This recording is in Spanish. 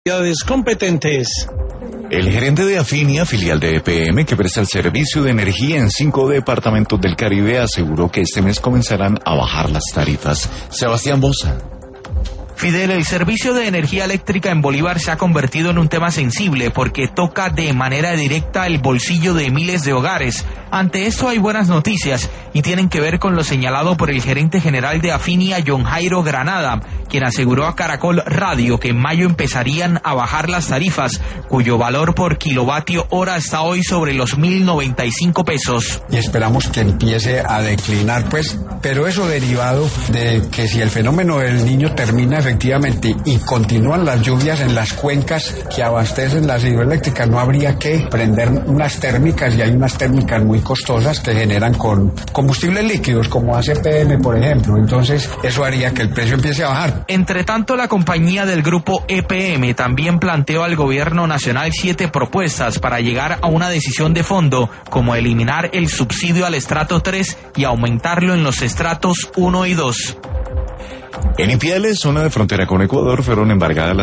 Autoridades competentes. El gerente de Afinia, filial de EPM, que presta el servicio de energía en 5 departamentos del Caribe, aseguró que este mes comenzarán a bajar las tarifas. Sebastián Boza. Fidel, el servicio de energía eléctrica en Bolívar se ha convertido en un tema sensible porque toca de manera directa el bolsillo de miles de hogares. Ante esto hay buenas noticias y tienen que ver con lo señalado por el gerente general de Afinia, John Jairo Granada, quien aseguró a Caracol Radio que en mayo empezarían a bajar las tarifas, cuyo valor por kilovatio hora está hoy sobre los 1.095 pesos. Y esperamos que empiece a declinar, pero eso derivado de que si el fenómeno del Niño termina efectivamente y continúan las lluvias en las cuencas que abastecen las hidroeléctricas, no habría que prender unas térmicas, y hay unas térmicas muy costosas que generan con combustibles líquidos, como hace EPM, por ejemplo. Entonces, eso haría que el precio empiece a bajar. Entre tanto, la compañía del grupo EPM también planteó al gobierno nacional 7 propuestas para llegar a una decisión de fondo, como eliminar el subsidio al estrato 3 y aumentarlo en los estratos 1 y 2. En Ipiales, zona de frontera con Ecuador, fueron embargadas las